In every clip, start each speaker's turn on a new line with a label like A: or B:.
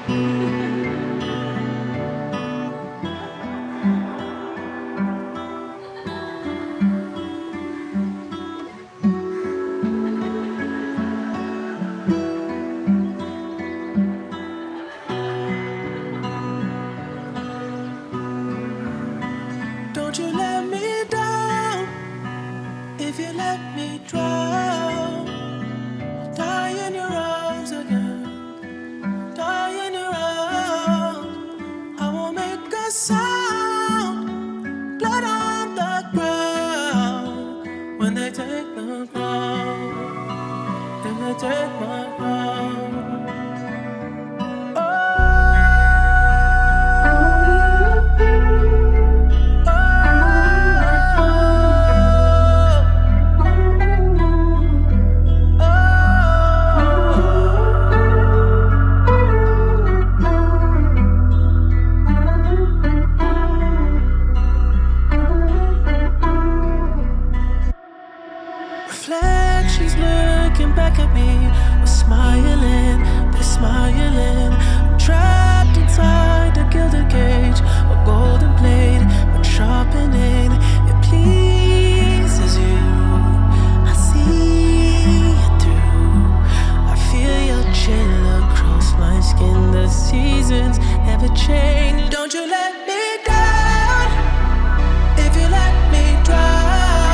A: Don't you let me down. If you let me drown, I'll die in your arms again. Die in your arms. I won't make a sound. Blood on the ground. When they take the ground, if they take my ground. Reflections looking back at me, we're smiling, they're smiling. I'm trapped inside a gilded cage, a golden blade, but sharpening. It pleases you, I see it through. I feel your chill across my skin. The seasons never change. Don't you let me down. If you let me drown,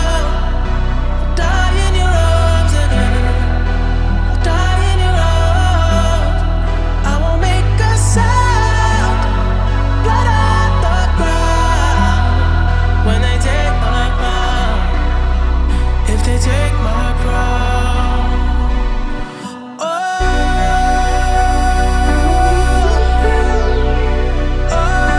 A: take my crown. Oh, oh,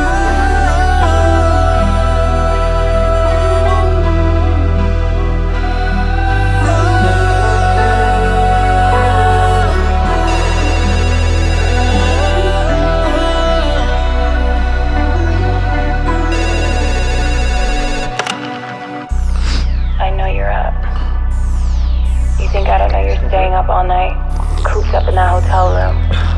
B: I know you're up. You think I don't know you're staying up all night, cooped up in that hotel room?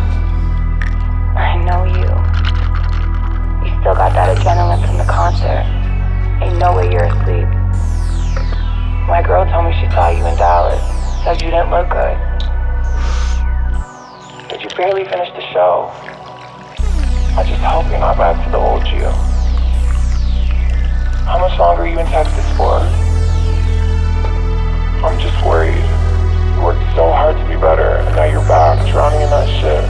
B: I know you. You still got that adrenaline from the concert. Ain't no way you're asleep. My girl told me she saw you in Dallas, said you didn't look good. But you barely finished the show. I just hope you're not back to the old you. How much longer are you in Texas for? I'm just worried. You worked so hard to be better, and now you're back, drowning in that shit.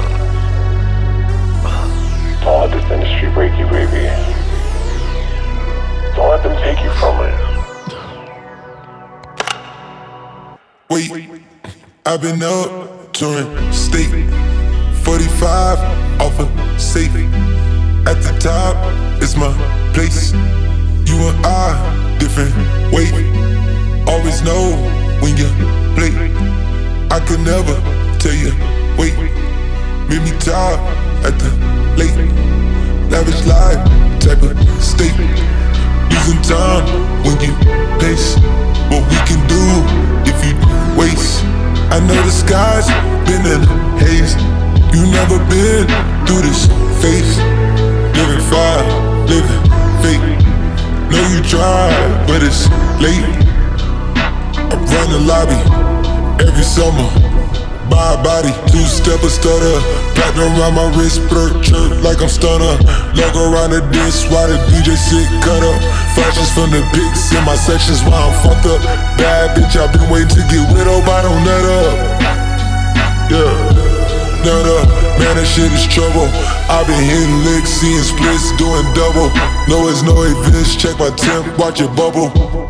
B: Don't let this industry break you, baby. Don't let them take you from me.
C: Wait, I've been up touring state 45 off a safe. At the top, it's my place. You and I, different weight. Always know when you play. I could never tell you, wait. Made me tired at the late. Lavish life, type of state. Losing time when you pace. What we can do if you waste. I know the sky's been in a haze. You never been through this phase. Living fire, living fake. Know you tried, but it's late. I run the lobby every summer. Buy a body, two-step a stutter. Platinum around my wrist, blurt, chirp like I'm stunner. Logo around the disc while the DJ sit cut up. Flashes from the pics in my sections while I'm fucked up. Bad bitch, I've been waiting to get widowed, but I don't nut up. Yeah, nut up, man, that shit is trouble. I've been hitting licks, seeing splits, doing double. No, it's no evidence, check my temp, watch it bubble.